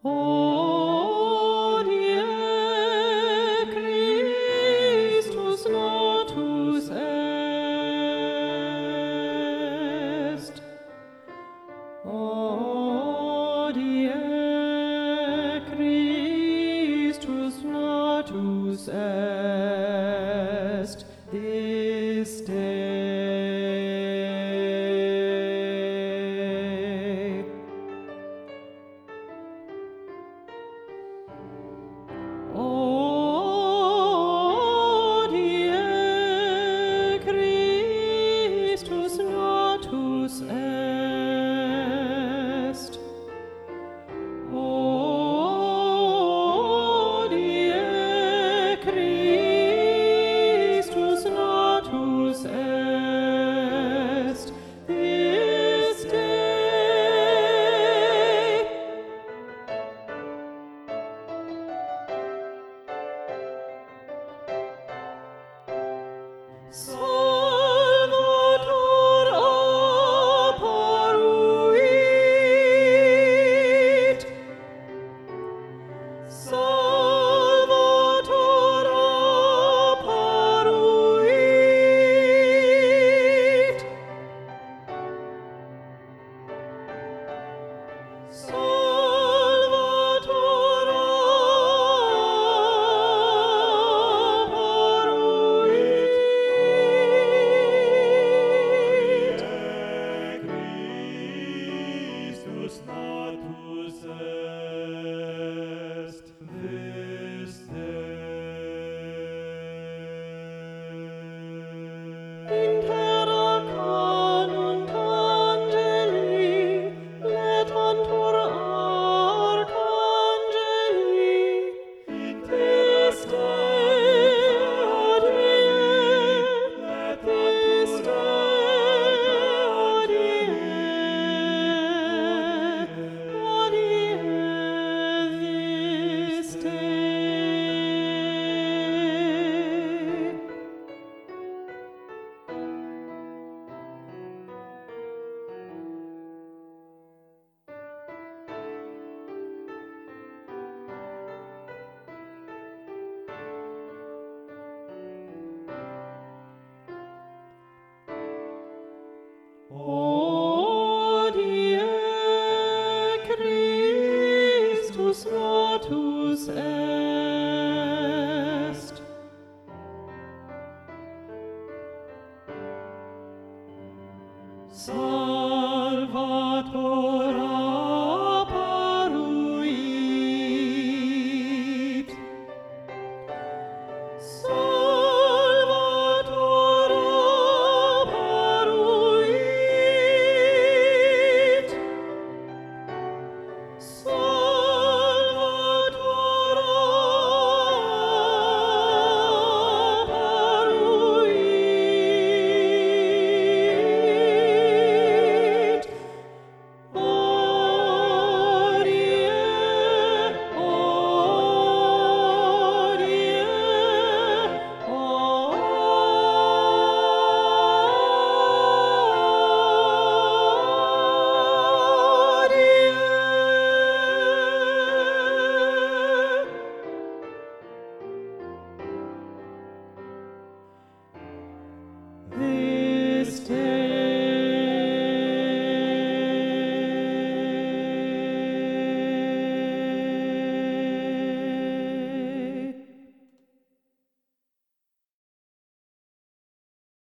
Hodie Christus natus est. Hodie Christus natus est this day. Hodie Christus natus est. Hodie Christus natus est this day. Salvator apparuit. Salvator apparuit. Salvator apparuit. Christus natus est this day. In terra canunt angeli, letantur archangeli, in this day, this day, this day. Hodie Christus natus est. Salva